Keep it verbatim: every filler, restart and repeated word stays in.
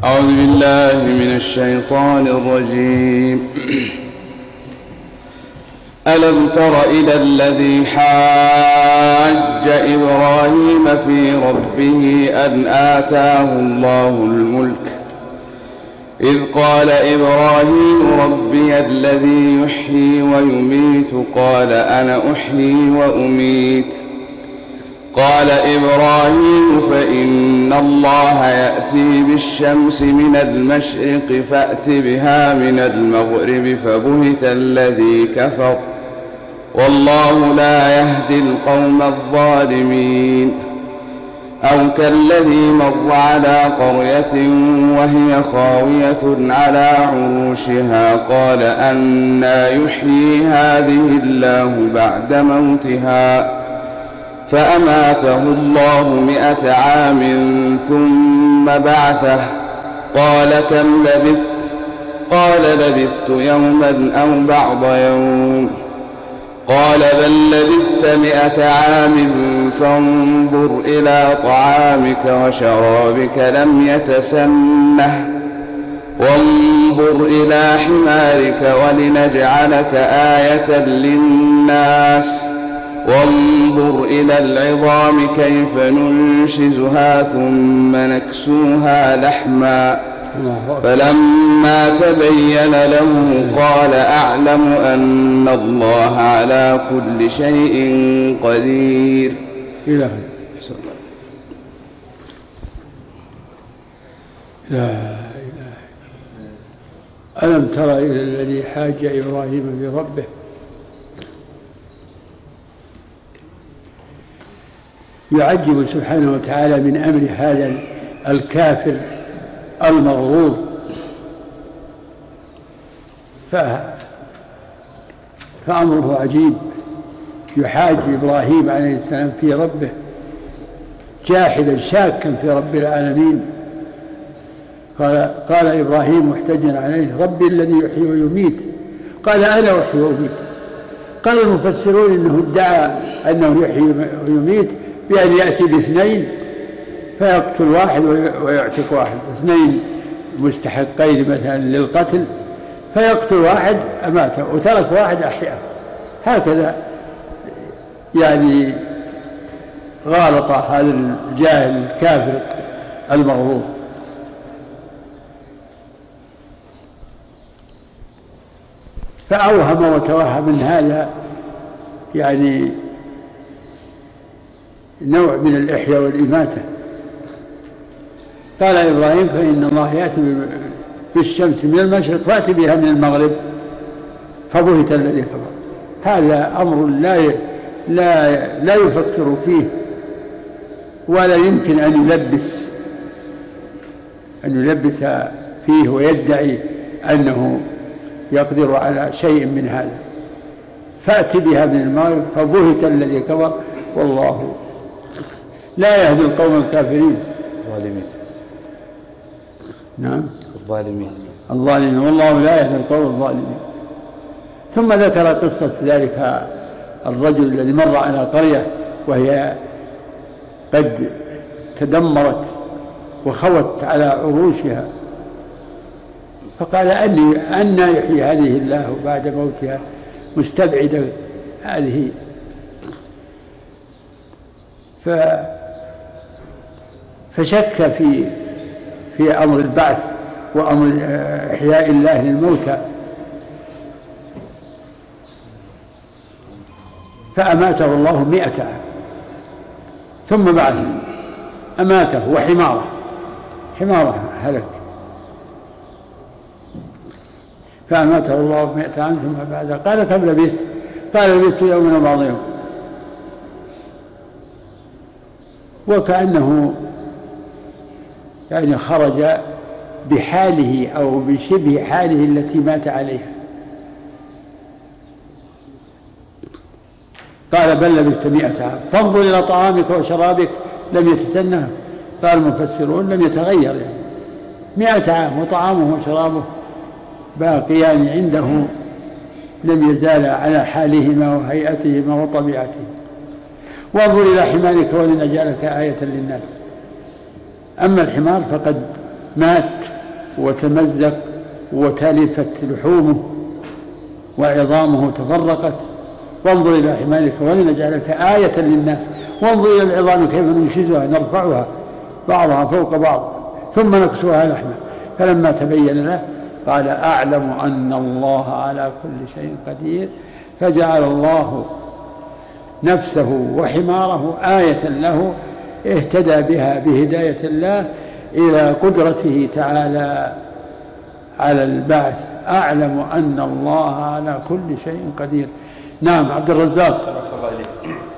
أعوذ بالله من الشيطان الرجيم. ألم تر إلى الذي حاج إبراهيم في ربه أن آتاه الله الملك إذ قال إبراهيم ربي الذي يحيي ويميت قال أنا أحيي وأميت قال إبراهيم فإن الله يأتي بالشمس من المشرق فأت بها من المغرب فبهت الذي كفر والله لا يهدي القوم الظالمين. أو كالذي مر على قرية وهي خاوية على عروشها قال أنى يحيي هذه الله بعد موتها فأماته الله مئة عام ثم بعثه قال كم لبثت قال لبثت يوما أو بعض يوم قال بل لبثت مئة عام فانظر إلى طعامك وشرابك لم يتسنه وانظر إلى حمارك ولنجعلك آية للناس وانظر إلى العظام كيف ننشزها ثم نكسوها لحما فلما تبين له قال أعلم أن الله على كل شيء قدير. إلى لا إله. ألم تر إلى الذي حاج إبراهيم في ربه يعجب سبحانه وتعالى من أمر هذا الكافر المغرور فأمره عجيب. يحاج إبراهيم عليه السلام في ربه جاحدا شاكا في رب العالمين. قال, قال إبراهيم محتجا عليه ربي الذي يحيي ويميت قال أنا أحيي وأميت. قال المفسرون إنه ادعى أنه يحيي ويميت بأن يأتي باثنين فيقتل واحد ويعتق واحد، اثنين مستحقين مثلا للقتل فيقتل واحد أماته وترك واحد أحياء. هكذا يعني غالط هذا الجاهل الكافر المغرور. فأوهم وتوهم من هذا يعني نوع من الإحياء والإماتة. قال إبراهيم فإن الله يأتي بالشمس من المشرق فأتي بها من المغرب فبهت الذي كفر. هذا أمر لا لا لا يفكر فيه ولا يمكن أن يلبس أن يلبس فيه ويدعي أنه يقدر على شيء من هذا. فأتي بها من المغرب فبهت الذي كفر والله لا يهدي القوم الكافرين الظالمين. نعم الظالمين الظالمين والله لا يهدي القوم الظالمين. ثم ذكر قصة ذلك الرجل الذي مر على قرية وهي قد تدمرت وخوت على عروشها فقال أني أنى يحيي هذه الله بعد موتها مستبعدة هذه. ف فشك في في أمر البعث وأمر إحياء الله للموتى فأماته الله مئة عام ثم بعثه أماته وحماره حماره هلك فأماته الله مئة عام ثم بعثه قال كم لبثت قال لبثت يوما وبعض يوم. وكأنه يعني خرج بحاله أو بشبه حاله التي مات عليها. قال بل لبثت مئة عام فانظر إلى طعامك وشرابك لم يتسنه. قال المفسرون لم يتغير يعني مئة عام وطعامه وشرابه باقيان عنده لم يزال على حالهما وهيئتهما وطبيعتهما. وانظر إلى حمارك ولنجعلك آية للناس. أما الحمار فقد مات وتمزق وتلفت لحومه وعظامه تفرقت. وانظر إلى حمارك ولنجعلك آية للناس وانظر إلى العظام كيف ننشزها نرفعها بعضها فوق بعض ثم نكسوها لحما. فلما تبين له قال أعلم أن الله على كل شيء قدير. فجعل الله نفسه وحماره آية له اهتدى بها بهداية الله إلى قدرته تعالى على البعث. أعلم أن الله على كل شيء قدير. نعم. عبد الرزاق.